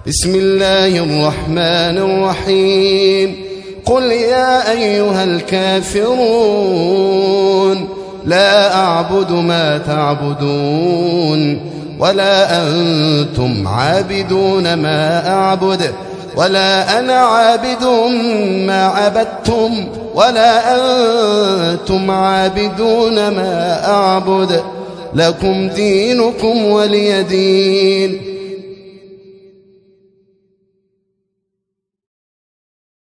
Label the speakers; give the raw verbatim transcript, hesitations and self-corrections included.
Speaker 1: بسم الله الرحمن الرحيم قل يا أيها الكافرون لا أعبد ما تعبدون ولا أنتم عابدون ما أعبد ولا أنا عابد ما عبدتم ولا أنتم عابدون ما أعبد لكم دينكم ولي دين.